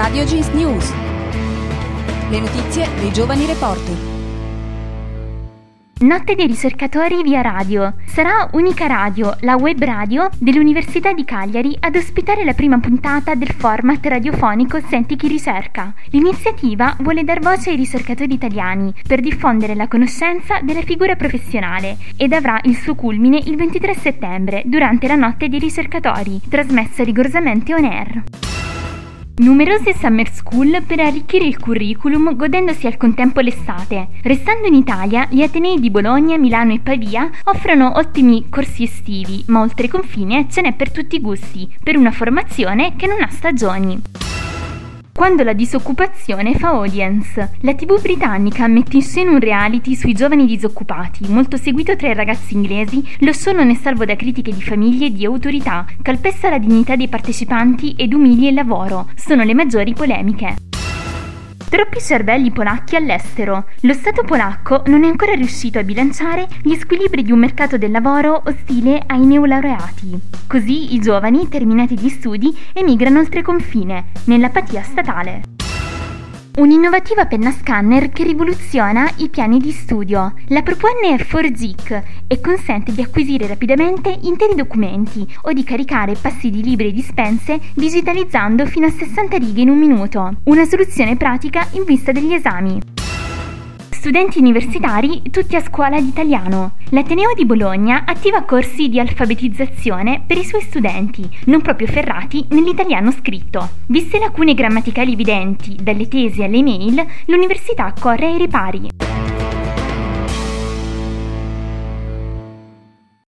Radio Jeans News. Le notizie dei giovani reporter. Notte dei ricercatori via radio. Sarà Unica Radio, la web radio dell'Università di Cagliari, ad ospitare la prima puntata del format radiofonico Senti chi ricerca. L'iniziativa vuole dar voce ai ricercatori italiani per diffondere la conoscenza della figura professionale ed avrà il suo culmine il 23 settembre durante la Notte dei ricercatori, trasmessa rigorosamente on air. Numerose summer school per arricchire il curriculum godendosi al contempo l'estate. Restando in Italia, gli Atenei di Bologna, Milano e Pavia offrono ottimi corsi estivi, ma oltre confine ce n'è per tutti i gusti, per una formazione che non ha stagioni. Quando la disoccupazione fa audience. La TV britannica mette in scena un reality sui giovani disoccupati, molto seguito tra i ragazzi inglesi. Lo show non è salvo da critiche di famiglie e di autorità, calpesta la dignità dei partecipanti ed umilia il lavoro. Sono le maggiori polemiche. Troppi cervelli polacchi all'estero. Lo Stato polacco non è ancora riuscito a bilanciare gli squilibri di un mercato del lavoro ostile ai neolaureati. Così i giovani, terminati gli studi, emigrano oltre confine, nell'apatia statale. Un'innovativa penna scanner che rivoluziona i piani di studio. La propone è 4Geek e consente di acquisire rapidamente interi documenti o di caricare passi di libri e dispense digitalizzando fino a 60 righe in un minuto. Una soluzione pratica in vista degli esami. Studenti universitari tutti a scuola di italiano. L'Ateneo di Bologna attiva corsi di alfabetizzazione per i suoi studenti, non proprio ferrati nell'italiano scritto. Viste lacune grammaticali evidenti, dalle tesi alle email, l'università corre ai ripari.